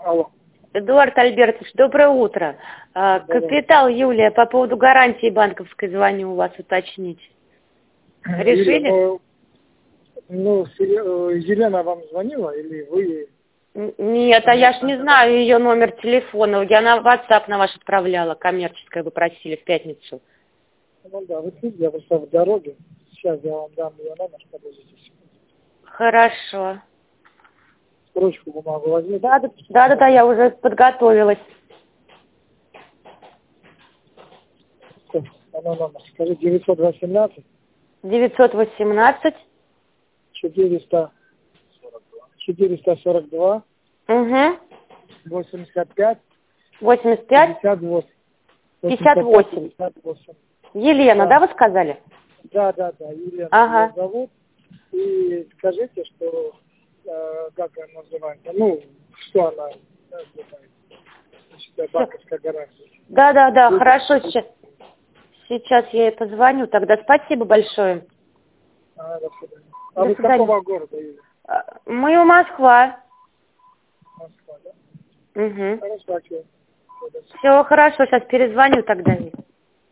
Алло. Эдуард Альбертович, доброе утро. Капитал Юлия, по поводу гарантии банковской звоню у вас уточнить. Решили? Елена вам звонила или вы? Нет, а я ж не знаю ее номер телефона. Я на WhatsApp на ваш отправляла, коммерческое вы просили в пятницу. Ну да, вы видите, я просто в дороге. Сейчас я вам дам ее номер, подождите. Хорошо. Ручку, бумагу возьмите. Да, я уже подготовилась. Она номер, скажи, 918 918 442 угу. 85 85 58. 58. Елена, да, вы сказали? Да, Елена Ага. меня зовут. И скажите, что, как она называется, что она называется, банковская гарантия. Да, хорошо, сейчас я ей позвоню, тогда спасибо большое. До свидания. А вы с какого города, Юля? Мы у Москва. Москва, да? Угу. Хорошо, окей. Все хорошо, сейчас перезвоню тогда.